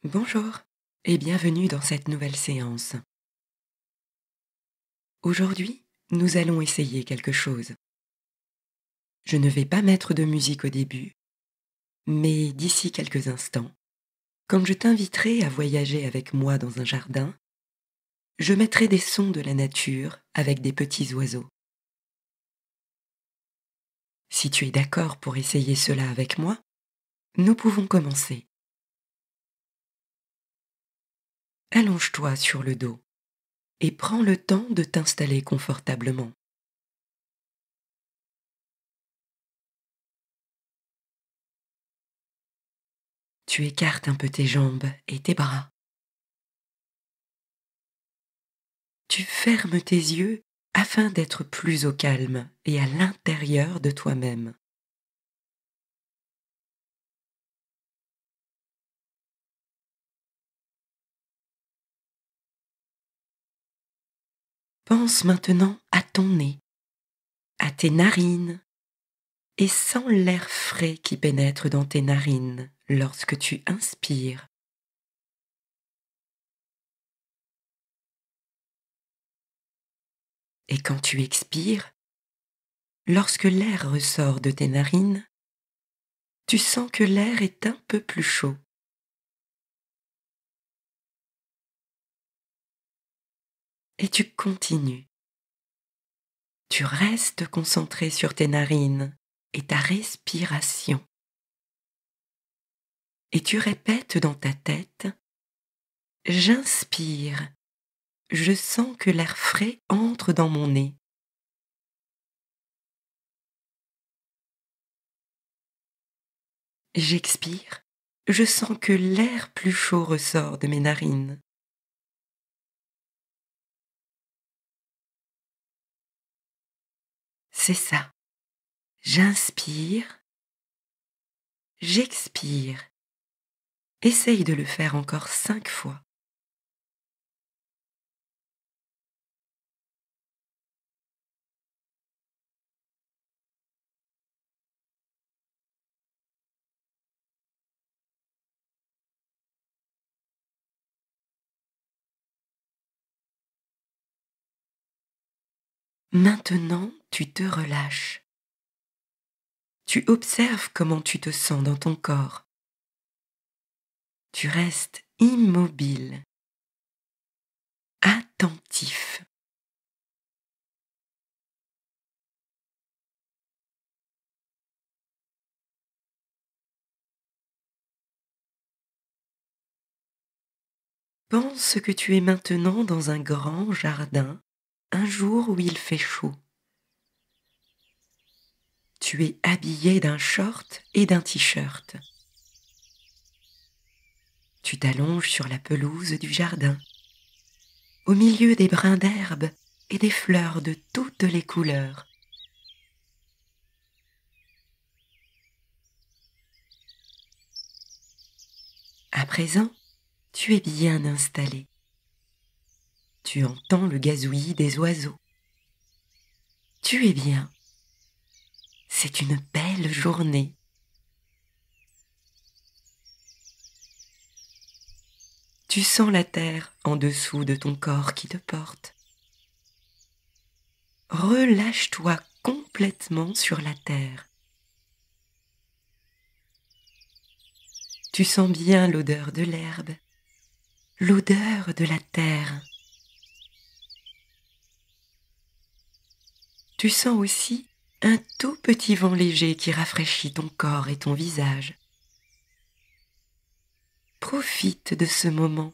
Bonjour et bienvenue dans cette nouvelle séance. Aujourd'hui, nous allons essayer quelque chose. Je ne vais pas mettre de musique au début, mais d'ici quelques instants, quand je t'inviterai à voyager avec moi dans un jardin, je mettrai des sons de la nature avec des petits oiseaux. Si tu es d'accord pour essayer cela avec moi, nous pouvons commencer. Allonge-toi sur le dos et prends le temps de t'installer confortablement. Tu écartes un peu tes jambes et tes bras. Tu fermes tes yeux afin d'être plus au calme et à l'intérieur de toi-même. Pense maintenant à ton nez, à tes narines, et sens l'air frais qui pénètre dans tes narines lorsque tu inspires. Et quand tu expires, lorsque l'air ressort de tes narines, tu sens que l'air est un peu plus chaud. Et tu continues. Tu restes concentré sur tes narines et ta respiration. Et tu répètes dans ta tête: j'inspire, je sens que l'air frais entre dans mon nez. J'expire, je sens que l'air plus chaud ressort de mes narines. C'est ça. J'inspire, j'expire. Essaye de le faire encore 5 fois. Maintenant, tu te relâches. Tu observes comment tu te sens dans ton corps. Tu restes immobile, attentif. Pense que tu es maintenant dans un grand jardin, un jour où il fait chaud. Tu es habillé d'un short et d'un t-shirt. Tu t'allonges sur la pelouse du jardin, au milieu des brins d'herbe et des fleurs de toutes les couleurs. À présent, tu es bien installé. Tu entends le gazouillis des oiseaux. Tu es bien. C'est une belle journée. Tu sens la terre en dessous de ton corps qui te porte. Relâche-toi complètement sur la terre. Tu sens bien l'odeur de l'herbe, l'odeur de la terre. Tu sens aussi un tout petit vent léger qui rafraîchit ton corps et ton visage. Profite de ce moment.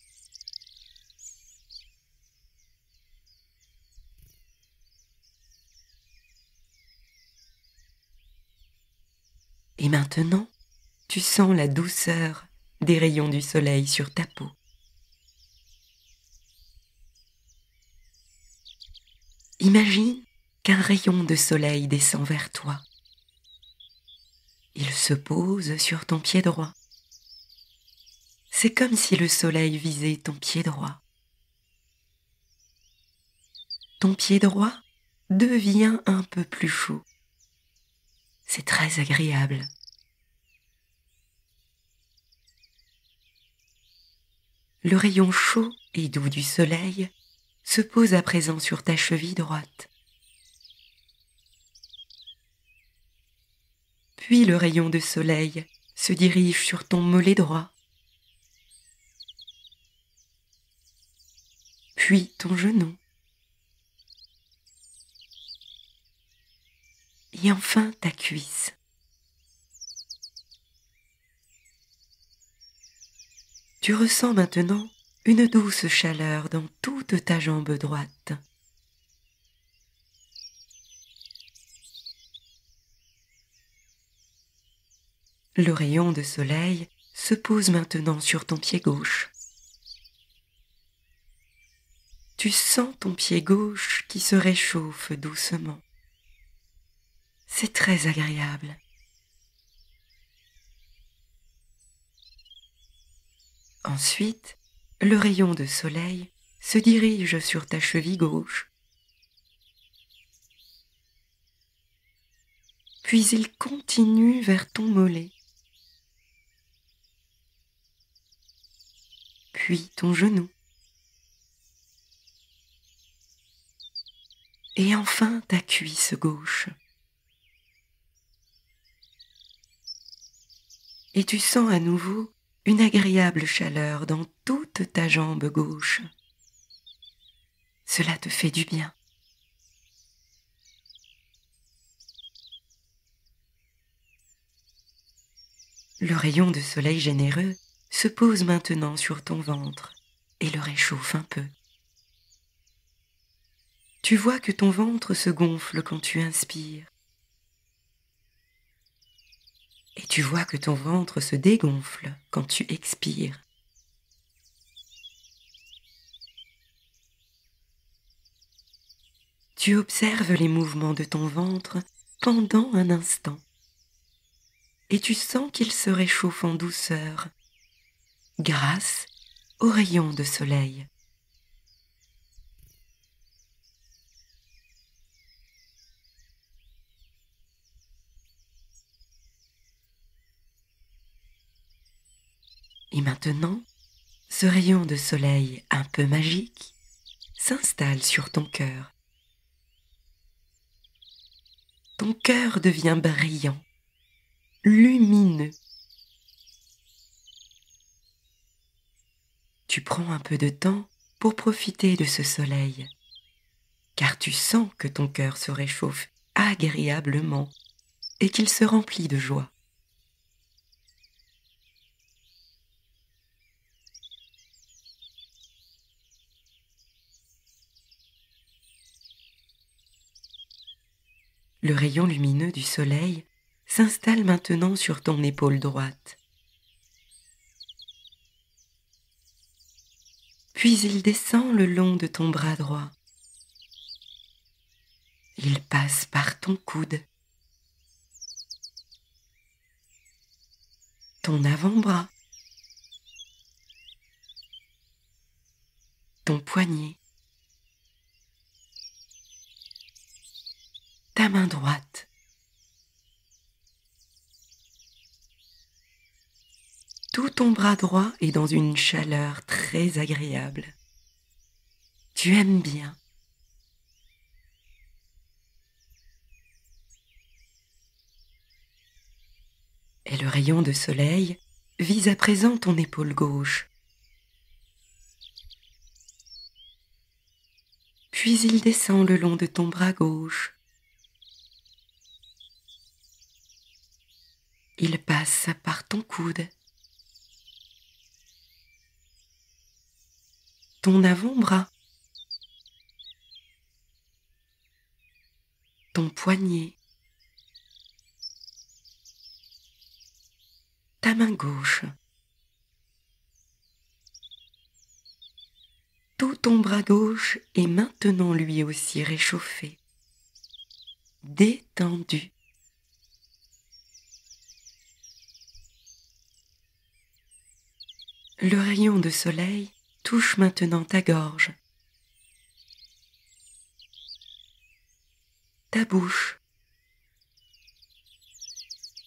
Et maintenant, tu sens la douceur des rayons du soleil sur ta peau. Imagine qu'un rayon de soleil descend vers toi. Il se pose sur ton pied droit. C'est comme si le soleil visait ton pied droit. Ton pied droit devient un peu plus chaud. C'est très agréable. Le rayon chaud et doux du soleil se pose à présent sur ta cheville droite. Puis le rayon de soleil se dirige sur ton mollet droit, puis ton genou, et enfin ta cuisse. Tu ressens maintenant une douce chaleur dans toute ta jambe droite. Le rayon de soleil se pose maintenant sur ton pied gauche. Tu sens ton pied gauche qui se réchauffe doucement. C'est très agréable. Ensuite, le rayon de soleil se dirige sur ta cheville gauche. Puis il continue vers ton mollet. Puis ton genou. Et enfin ta cuisse gauche. Et tu sens à nouveau une agréable chaleur dans toute ta jambe gauche. Cela te fait du bien. Le rayon de soleil généreux se pose maintenant sur ton ventre et le réchauffe un peu. Tu vois que ton ventre se gonfle quand tu inspires. Et tu vois que ton ventre se dégonfle quand tu expires. Tu observes les mouvements de ton ventre pendant un instant. Et tu sens qu'il se réchauffe en douceur grâce aux rayons de soleil. Et maintenant, ce rayon de soleil un peu magique s'installe sur ton cœur. Ton cœur devient brillant, lumineux. Tu prends un peu de temps pour profiter de ce soleil, car tu sens que ton cœur se réchauffe agréablement et qu'il se remplit de joie. Le rayon lumineux du soleil s'installe maintenant sur ton épaule droite. Puis il descend le long de ton bras droit. Il passe par ton coude, ton avant-bras, ton poignet, ta main droite. Tout ton bras droit est dans une chaleur très agréable. Tu aimes bien. Et le rayon de soleil vise à présent ton épaule gauche. Puis il descend le long de ton bras gauche. Il passe par ton coude, ton avant-bras, ton poignet, ta main gauche. Tout ton bras gauche est maintenant lui aussi réchauffé, détendu. Le rayon de soleil touche maintenant ta gorge, ta bouche,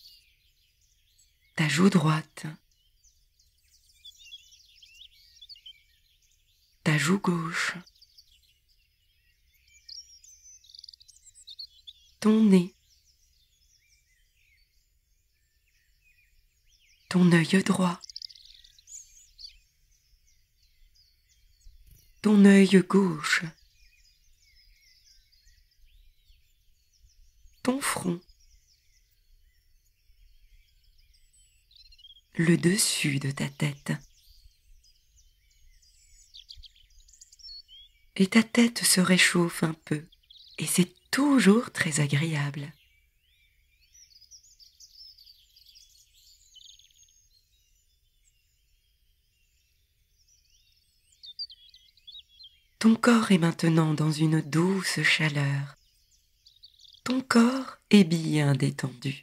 ta joue droite, ta joue gauche, ton nez, ton œil droit, ton œil gauche, ton front, le dessus de ta tête. Et ta tête se réchauffe un peu, et c'est toujours très agréable. Ton corps est maintenant dans une douce chaleur. Ton corps est bien détendu.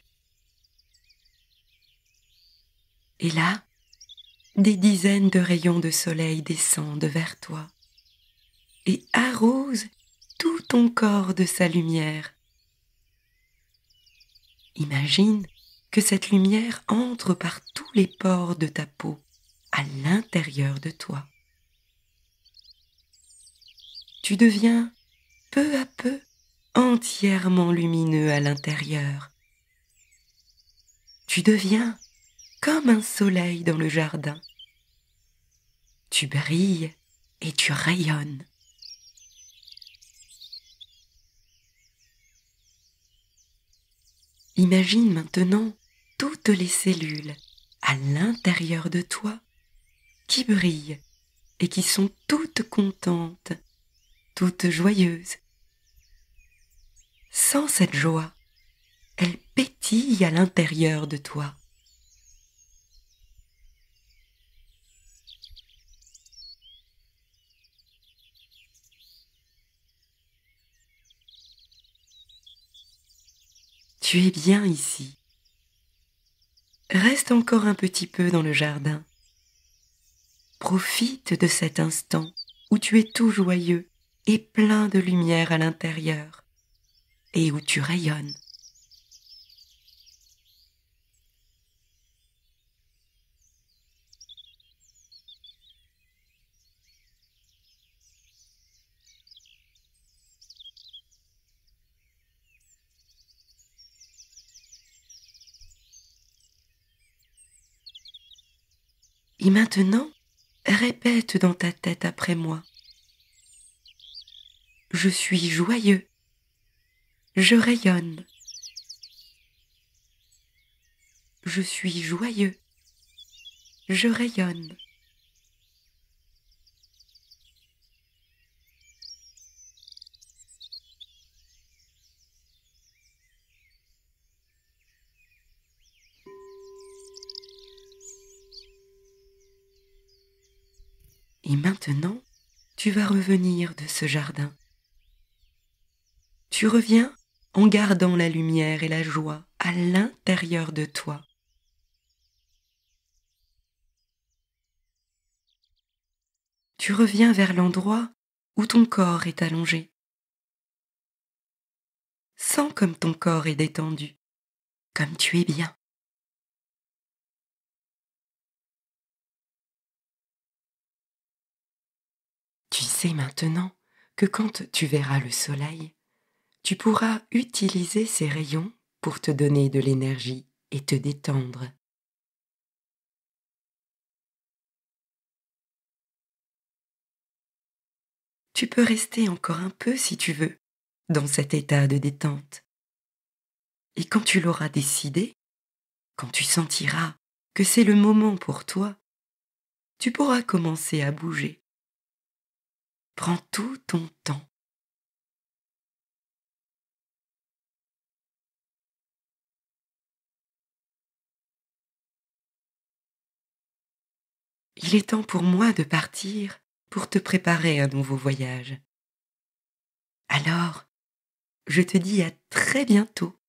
Et là, des dizaines de rayons de soleil descendent vers toi et arrosent tout ton corps de sa lumière. Imagine que cette lumière entre par tous les pores de ta peau, à l'intérieur de toi. Tu deviens peu à peu entièrement lumineux à l'intérieur. Tu deviens comme un soleil dans le jardin. Tu brilles et tu rayonnes. Imagine maintenant toutes les cellules à l'intérieur de toi qui brillent et qui sont toutes contentes, toutes joyeuses. Sans cette joie, elles pétillent à l'intérieur de toi. Tu es bien ici. Reste encore un petit peu dans le jardin. Profite de cet instant où tu es tout joyeux et plein de lumière à l'intérieur et où tu rayonnes. Et maintenant, répète dans ta tête après moi. Je suis joyeux. Je rayonne. Je suis joyeux. Je rayonne. Et maintenant, tu vas revenir de ce jardin. Tu reviens en gardant la lumière et la joie à l'intérieur de toi. Tu reviens vers l'endroit où ton corps est allongé. Sens comme ton corps est détendu, comme tu es bien. Tu sais maintenant que quand tu verras le soleil, tu pourras utiliser ces rayons pour te donner de l'énergie et te détendre. Tu peux rester encore un peu si tu veux dans cet état de détente. Et quand tu l'auras décidé, quand tu sentiras que c'est le moment pour toi, tu pourras commencer à bouger. Prends tout ton temps. Il est temps pour moi de partir pour te préparer un nouveau voyage. Alors, je te dis à très bientôt.